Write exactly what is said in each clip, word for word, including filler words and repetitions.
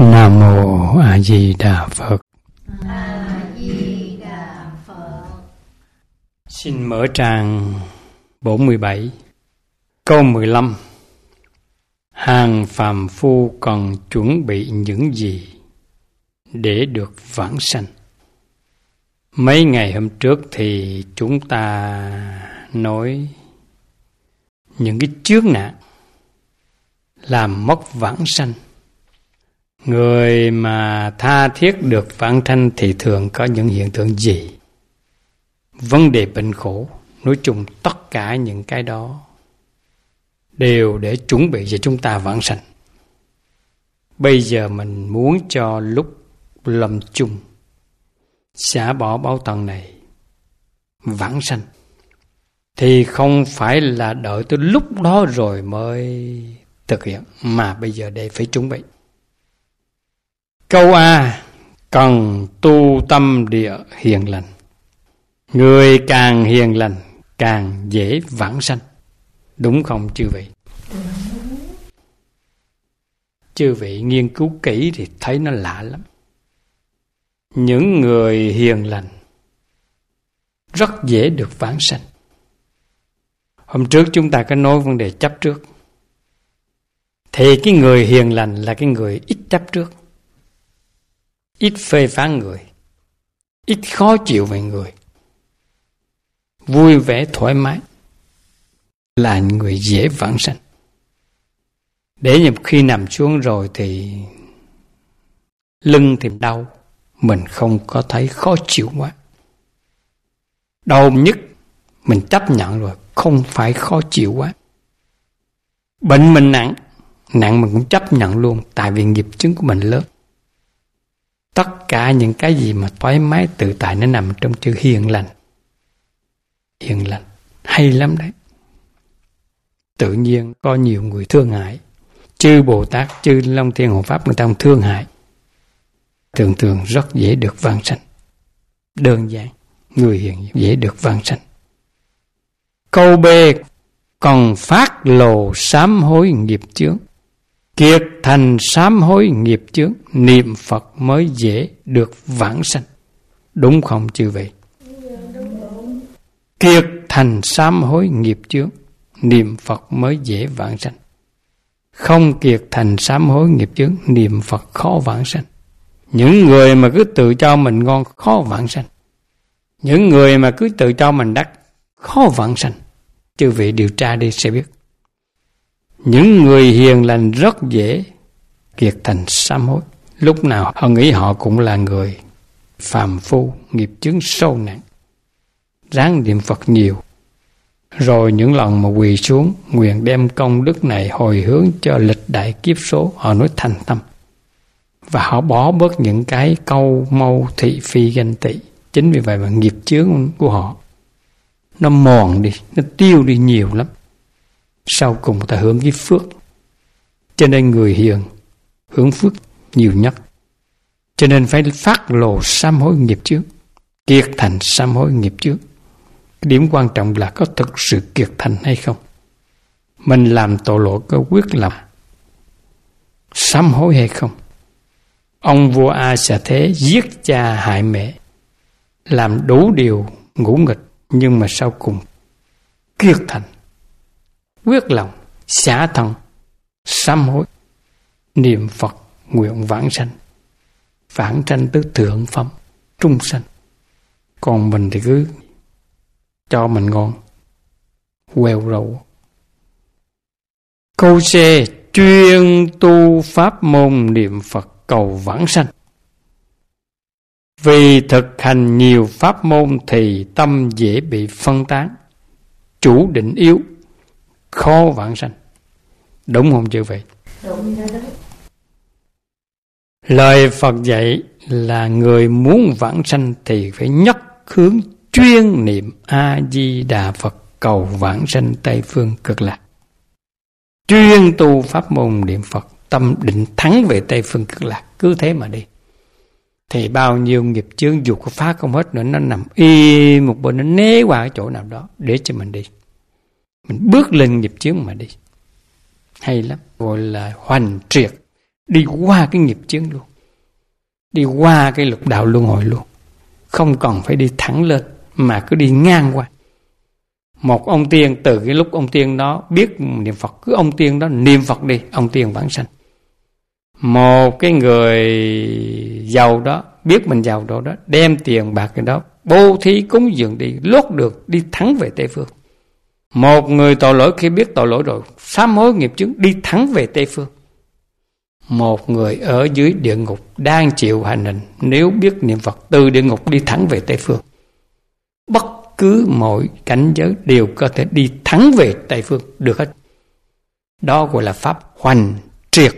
Nam mô A Di Đà Phật. A Di Đà Phật. Xin mở trang bốn mươi bảy, câu mười lăm. Hàng phàm phu cần chuẩn bị những gì để được vãng sanh? Mấy ngày hôm trước thì chúng ta nói những cái chướng nạn làm mất vãng sanh. Người mà tha thiết được vãng sanh thì thường có những hiện tượng gì? Vấn đề bệnh khổ, nói chung tất cả những cái đó đều để chuẩn bị cho chúng ta vãng sanh. Bây giờ mình muốn cho lúc lâm chung xả bỏ báo tận này, vãng sanh, thì không phải là đợi tới lúc đó rồi mới thực hiện, mà bây giờ để phải chuẩn bị. Câu A, cần tu tâm địa hiền lành. Người càng hiền lành càng dễ vãng sanh. Đúng không chư vị? Chư vị nghiên cứu kỹ thì thấy nó lạ lắm. Những người hiền lành rất dễ được vãng sanh. Hôm trước chúng ta có nói vấn đề chấp trước. Thì cái người hiền lành là cái người ít chấp trước, ít phê phán người, ít khó chịu về người, vui vẻ thoải mái, là người dễ vãng sanh. Để như khi nằm xuống rồi thì lưng thì đau, mình không có thấy khó chịu quá. Đau nhất mình chấp nhận rồi, không phải khó chịu quá. Bệnh mình nặng, nặng mình cũng chấp nhận luôn, tại vì nghiệp chướng của mình lớn. Tất cả những cái gì mà thoải mái tự tại nó nằm trong chữ hiền lành. Hiền lành hay lắm đấy. Tự nhiên có nhiều người thương hại. Chư Bồ Tát, chư Long Thiên Hộ Pháp người ta không thương hại, thường thường rất dễ được vãng sanh. Đơn giản, người hiền dễ được vãng sanh. Câu B, còn phát lộ sám hối nghiệp chướng. Kiệt thành sám hối nghiệp chướng, niệm Phật mới dễ được vãng sanh. Đúng không chư vị? Kiệt thành sám hối nghiệp chướng, niệm Phật mới dễ vãng sanh. Không kiệt thành sám hối nghiệp chướng, niệm Phật khó vãng sanh. Những người mà cứ tự cho mình ngon khó vãng sanh. Những người mà cứ tự cho mình đắc khó vãng sanh. Chư vị điều tra đi sẽ biết. Những người hiền lành rất dễ kiệt thành sám hối. Lúc nào họ nghĩ họ cũng là người phàm phu, nghiệp chướng sâu nặng, ráng niệm Phật nhiều. Rồi những lần mà quỳ xuống nguyện đem công đức này hồi hướng cho lịch đại kiếp số, họ nói thành tâm. Và họ bỏ bớt những cái câu mâu thị phi ganh tị. Chính vì vậy mà nghiệp chướng của họ nó mòn đi, nó tiêu đi nhiều lắm. Sau cùng ta hưởng cái phước. Cho nên người hiền hưởng phước nhiều nhất. Cho nên phải phát lộ sám hối nghiệp chướng, kiệt thành sám hối nghiệp chướng. Cái điểm quan trọng là có thực sự kiệt thành hay không. Mình làm tội lỗi có quyết làm sám hối hay không. Ông vua A Xà Thế giết cha hại mẹ, làm đủ điều ngũ nghịch, nhưng mà sau cùng kiệt thành, quyết lòng, xả thân, sám hối, niệm Phật, nguyện vãng sanh. Vãng sanh tới thượng phẩm, trung sanh. Còn mình thì cứ cho mình ngon, queo râu. Câu C, chuyên tu pháp môn niệm Phật cầu vãng sanh. Vì thực hành nhiều pháp môn thì tâm dễ bị phân tán, chủ định yếu, khó vãng sanh. Đúng không chư vị? Đúng đó. Lời Phật dạy là người muốn vãng sanh thì phải nhất hướng chuyên niệm A Di Đà Phật cầu vãng sanh Tây phương cực lạc. Chuyên tu pháp môn niệm Phật, tâm định thắng về Tây phương cực lạc, cứ thế mà đi. Thì bao nhiêu nghiệp chướng dù có phá không hết nữa, nó nằm y một bên, nó né qua cái chỗ nào đó để cho mình đi. Mình bước lên nghiệp chướng mà đi. Hay lắm, gọi là hoành triệt, đi qua cái nghiệp chướng luôn, đi qua cái lục đạo luân hồi luôn, không còn phải đi thẳng lên mà cứ đi ngang qua. Một ông tiên, từ cái lúc ông tiên đó biết niệm Phật, cứ ông tiên đó niệm Phật đi, ông tiên vãng sanh. Một cái người giàu đó biết mình giàu đó đó, đem tiền bạc cái đó bố thí cúng dường đi, lót được đi thẳng về Tây Phương. Một người tội lỗi khi biết tội lỗi rồi sám hối nghiệp chướng đi thẳng về Tây Phương. Một người ở dưới địa ngục đang chịu hành hình, nếu biết niệm Phật từ địa ngục đi thẳng về Tây Phương. Bất cứ mọi cảnh giới đều có thể đi thẳng về Tây Phương được hết. Đó gọi là pháp hoành triệt.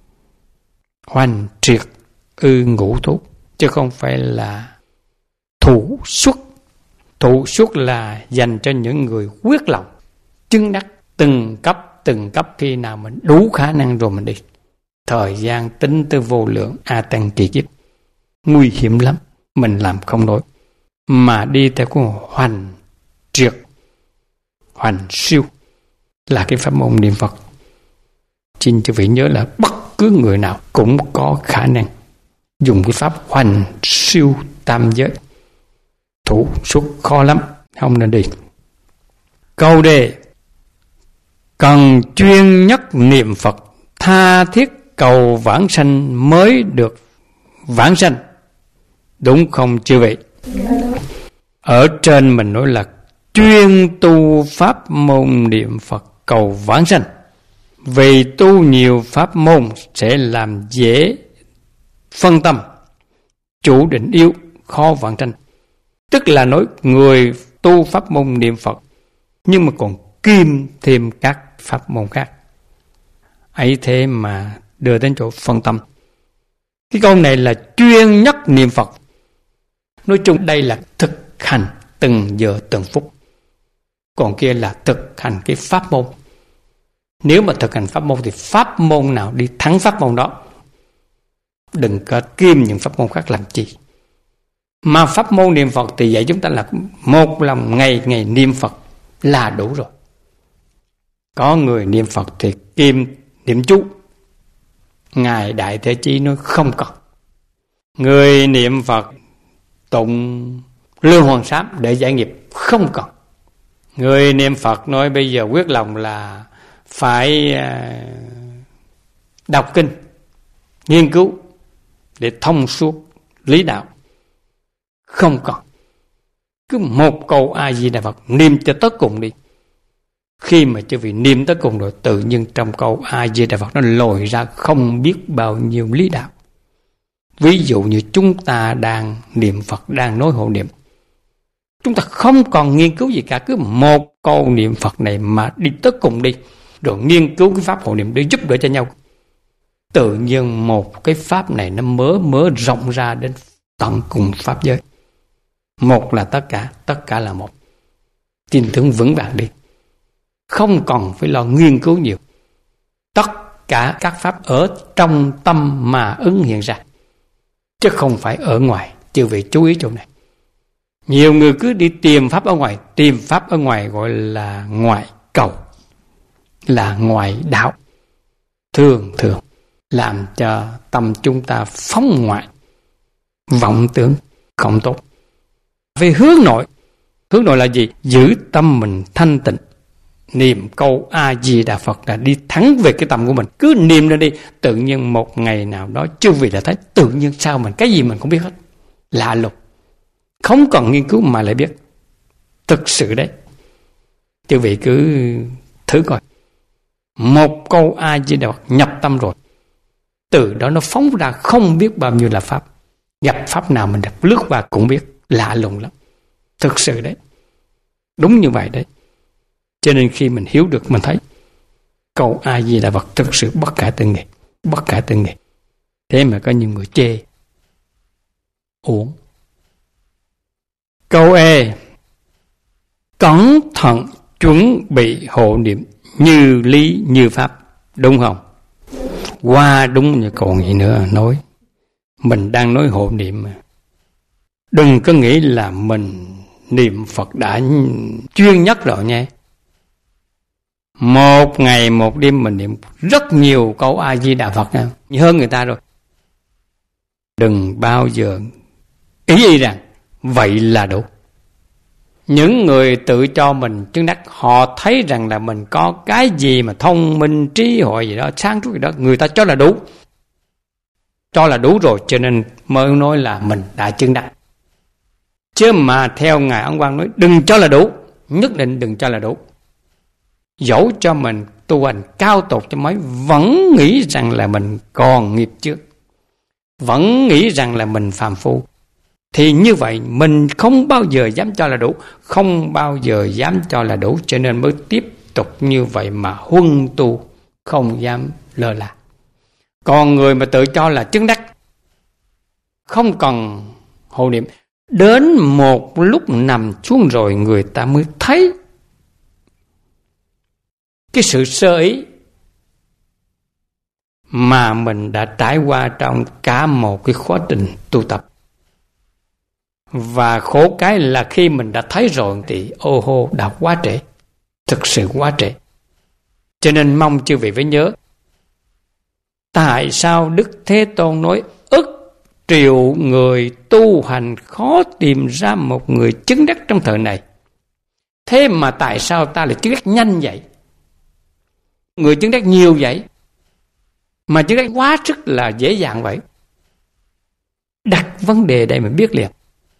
Hoành triệt ư ngũ thú, chứ không phải là thủ xuất. Thủ xuất là dành cho những người quyết lòng, chứng đắc từng cấp từng cấp, khi nào mình đủ khả năng rồi mình đi. Thời gian tính tới vô lượng a tăng kỳ kiếp, nguy hiểm lắm, mình làm không nổi. Mà đi theo cái hoành triệt, hoành siêu là cái pháp môn niệm Phật. Xin quý vị nhớ là bất cứ người nào cũng có khả năng dùng cái pháp hoành siêu tam giới. Thủ xuất khó lắm, không nên đi. Câu đề: cần chuyên nhất niệm Phật, tha thiết cầu vãng sanh mới được vãng sanh. Đúng không chư vị? Ở trên mình nói là chuyên tu pháp môn niệm Phật cầu vãng sanh. Vì tu nhiều pháp môn sẽ làm dễ phân tâm, chủ định yếu, khó vãng sanh. Tức là nói người tu pháp môn niệm Phật nhưng mà còn kiêm thêm các pháp môn khác, ấy thế mà đưa đến chỗ phân tâm. Cái câu này là chuyên nhất niệm Phật. Nói chung đây là thực hành từng giờ từng phút, còn kia là thực hành cái pháp môn. Nếu mà thực hành pháp môn thì pháp môn nào đi thắng pháp môn đó, đừng có kiêm những pháp môn khác làm chi. Mà pháp môn niệm Phật thì dạy chúng ta là một lòng ngày ngày niệm Phật là đủ rồi. Có người niệm Phật thì kiêm niệm chú, Ngài Đại Thế Chí nói không cần. Người niệm Phật tụng Lương Hoàng Sám để giải nghiệp không cần. Người niệm Phật nói bây giờ quyết lòng là phải đọc kinh, nghiên cứu để thông suốt lý đạo, không cần. Cứ một câu A Di Đà Phật niệm cho tới cùng đi. Khi mà chư vị niệm tới cùng rồi, tự nhiên trong câu A Di Đà Phật nó lồi ra không biết bao nhiêu lý đạo. Ví dụ như chúng ta đang niệm Phật, đang nói hộ niệm, chúng ta không còn nghiên cứu gì cả, cứ một câu niệm Phật này mà đi tới cùng đi, rồi nghiên cứu cái pháp hộ niệm để giúp đỡ cho nhau. Tự nhiên một cái pháp này nó mớ mớ rộng ra đến tận cùng pháp giới. Một là tất cả, tất cả là một. Tin tưởng vững vàng đi, không còn phải lo nghiên cứu nhiều. Tất cả các pháp ở trong tâm mà ứng hiện ra, chứ không phải ở ngoài. Chư vị chú ý chỗ này. Nhiều người cứ đi tìm pháp ở ngoài, tìm pháp ở ngoài gọi là ngoại cầu, là ngoại đạo. Thường thường làm cho tâm chúng ta phóng ngoại, vọng tưởng không tốt. Về hướng nội, hướng nội là gì? Giữ tâm mình thanh tịnh, niệm câu A Di Đà Phật là đi thẳng về cái tâm của mình. Cứ niệm lên đi, tự nhiên một ngày nào đó chư vị đã thấy tự nhiên sao mình cái gì mình cũng biết hết. Lạ lùng, không cần nghiên cứu mà lại biết. Thực sự đấy, chư vị cứ thử coi. Một câu A Di Đà Phật nhập tâm rồi, từ đó nó phóng ra không biết bao nhiêu là pháp. Gặp pháp nào mình đập lướt qua cũng biết. Lạ lùng lắm. Thực sự đấy, đúng như vậy đấy. Cho nên khi mình hiểu được, mình thấy câu A Di Đà Phật thực sự bất khả tư nghị, bất khả tư nghị. Thế mà có nhiều người chê, uổng. Câu E: cẩn thận chuẩn bị hộ niệm như lý như pháp. Đúng không? Qua đúng như còn gì nữa nói. Mình đang nói hộ niệm mà. Đừng có nghĩ là mình niệm Phật đã chuyên nhất rồi nha. Một ngày một đêm mình niệm rất nhiều câu A Di Đà Phật nha, hơn người ta rồi. Đừng bao giờ ý rằng vậy là đủ. Những người tự cho mình chứng đắc, họ thấy rằng là mình có cái gì mà thông minh, trí huệ gì đó, sáng suốt gì đó, người ta cho là đủ. Cho là đủ rồi, cho nên mới nói là mình đã chứng đắc. Chứ mà theo Ngài Ấn Quang nói, đừng cho là đủ, nhất định đừng cho là đủ. Dẫu cho mình tu hành cao tột cho mấy, vẫn nghĩ rằng là mình còn nghiệp trước, vẫn nghĩ rằng là mình phàm phu, thì như vậy mình không bao giờ dám cho là đủ, không bao giờ dám cho là đủ, cho nên mới tiếp tục như vậy mà huân tu, không dám lơ là. Còn người mà tự cho là chứng đắc, không cần hộ niệm, đến một lúc nằm xuống rồi người ta mới thấy cái sự sơ ý mà mình đã trải qua trong cả một cái quá trình tu tập. Và khổ cái là khi mình đã thấy rồi thì ô hô đã quá trễ, thực sự quá trễ. Cho nên mong chư vị phải nhớ, tại sao Đức Thế Tôn nói ức triệu người tu hành khó tìm ra một người chứng đắc trong thời này. Thế mà tại sao ta lại chứng đắc nhanh vậy? Người chứng đắc nhiều vậy, mà chứng đắc quá sức là dễ dàng vậy. Đặt vấn đề đây mà biết liền.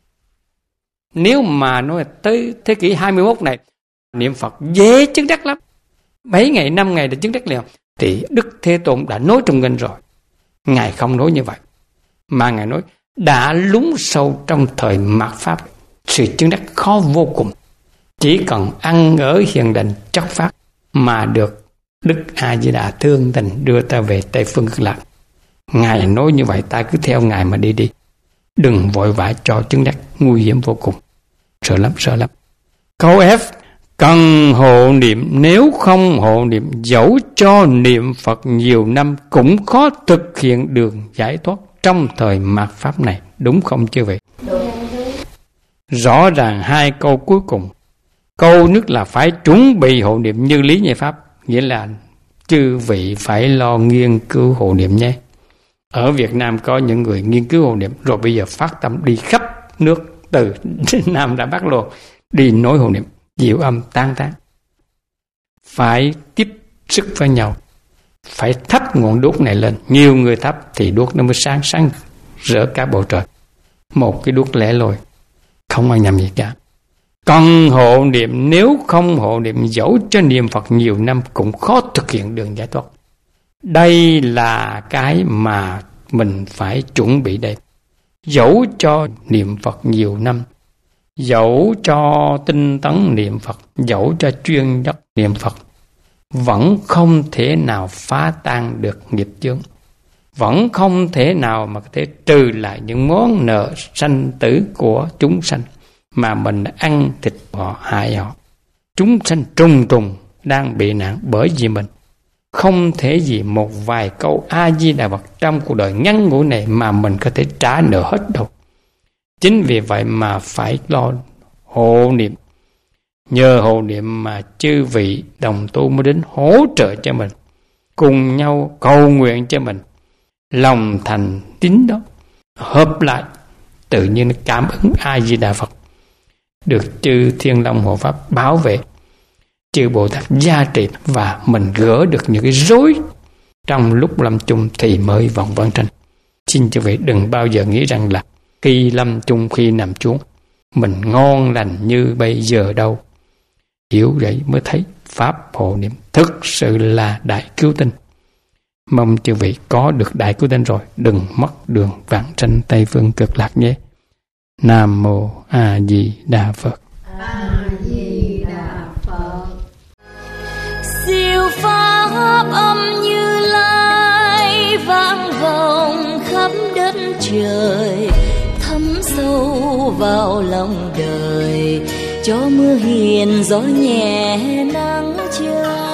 Nếu mà nói tới thế kỷ hai mươi mốt này, niệm Phật dễ chứng đắc lắm, bảy ngày, năm ngày đã chứng đắc liền, thì Đức Thế Tôn đã nói trong kinh rồi. Ngài không nói như vậy, mà Ngài nói đã lún sâu trong thời mạt Pháp, sự chứng đắc khó vô cùng. Chỉ cần ăn ở hiền đành chất phát mà được Đức A Di Đà thương tình đưa ta về Tây Phương Cực Lạc. Ngài nói như vậy, ta cứ theo Ngài mà đi đi. Đừng vội vã cho chứng đắc, nguy hiểm vô cùng. Sợ lắm, sợ lắm. Câu F, cần hộ niệm, nếu không hộ niệm, dẫu cho niệm Phật nhiều năm cũng khó thực hiện đường giải thoát trong thời mạt Pháp này. Đúng không chư vị? Đúng. Rõ ràng hai câu cuối cùng, câu nhất là phải chuẩn bị hộ niệm như lý như pháp, nghĩa là chư vị phải lo nghiên cứu hộ niệm nhé. Ở Việt Nam có những người nghiên cứu hộ niệm, rồi bây giờ phát tâm đi khắp nước, từ Nam ra Bắc luôn, đi nói hộ niệm, diệu âm tan tán. Phải tiếp sức với nhau, phải thắp ngọn đuốc này lên. Nhiều người thắp thì đuốc nó mới sáng sáng rỡ cả bầu trời. Một cái đuốc lẻ loi, không ai nhầm gì cả. Cần hộ niệm, nếu không hộ niệm, dẫu cho niệm Phật nhiều năm cũng khó thực hiện đường giải thoát. Đây là cái mà mình phải chuẩn bị đây. Dẫu cho niệm Phật nhiều năm, dẫu cho tinh tấn niệm Phật, dẫu cho chuyên nhất niệm Phật, vẫn không thể nào phá tan được nghiệp chướng, vẫn không thể nào mà có thể trừ lại những món nợ sanh tử của chúng sanh mà mình đã ăn thịt họ, hại họ. Chúng sanh trùng trùng đang bị nạn bởi vì mình. Không thể gì một vài câu A Di Đà Phật trong cuộc đời ngắn ngủi này mà mình có thể trả nợ hết đâu. Chính vì vậy mà phải lo hộ niệm. Nhờ hộ niệm mà chư vị đồng tu mới đến hỗ trợ cho mình, cùng nhau cầu nguyện cho mình. Lòng thành tín đó hợp lại, tự nhiên cảm ứng A Di Đà Phật, được chư Thiên Long Hộ Pháp bảo vệ, chư Bồ Tát gia trì, và mình gỡ được những cái rối trong lúc lâm chung thì mới vọng vãng sanh. Xin chư vị đừng bao giờ nghĩ rằng là khi lâm chung, khi nằm xuống mình ngon lành như bây giờ đâu. Hiểu vậy mới thấy pháp hộ niệm thực sự là đại cứu tinh. Mong chư vị có được đại cứu tinh rồi, đừng mất đường vãng sanh Tây Phương Cực Lạc nhé. Nam Mô A Di Đà Phật. A Di Đà Phật. Siêu pháp âm Như Lai vang vọng khắp đất trời, thấm sâu vào lòng đời, cho mưa hiền gió nhẹ nắng trời.